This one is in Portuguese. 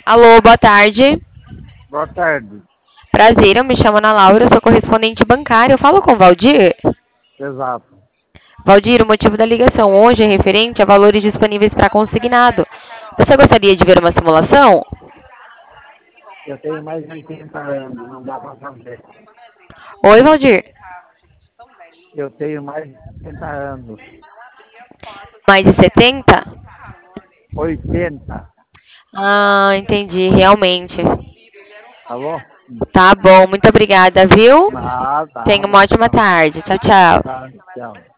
Alô, boa tarde. Boa tarde. Prazer, eu me chamo Ana Laura, sou correspondente bancária. Eu falo com o Valdir. Exato. Valdir, o motivo da ligação hoje é referente a valores disponíveis para consignado. Você gostaria de ver uma simulação? Eu tenho mais de 80 anos, não dá para fazer. Oi, Valdir. Eu tenho mais de 80 anos. Mais de 70? 80. Ah, entendi, realmente. Tá bom? Tá bom, muito obrigada, viu? Nada, Tenha uma nada. ótima Tchau. tarde. Tchau, tchau. Tá, tchau.